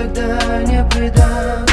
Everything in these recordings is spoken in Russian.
никогда не предам.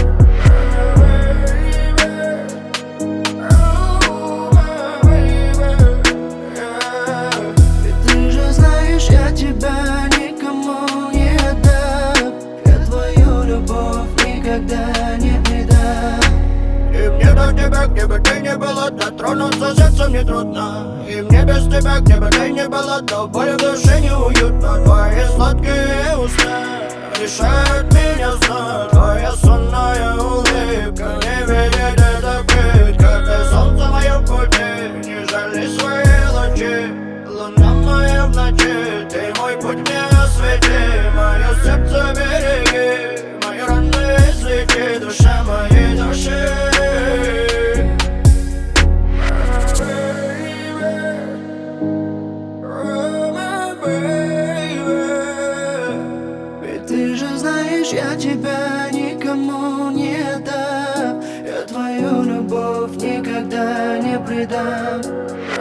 Ведь ты же знаешь, я тебя никому не отдам. Я твою любовь никогда не предам. И мне до тебя, где бы ты ни была, дотронуться сердцем не трудно. И мне без тебя, где бы ты ни была, до боли в душе неуютно. Твои сладкие уста решают меня знать. Твоя сонная улыбка не видит этот вид. Как ты солнце мое в пути, не жали свои лучи. Луна моя в ночи, ты мой путь мне освети. Мое сердце береги, мои раны излечи, душа моей души. Ты же знаешь, я тебя никому не отдам. Я твою любовь никогда не предам.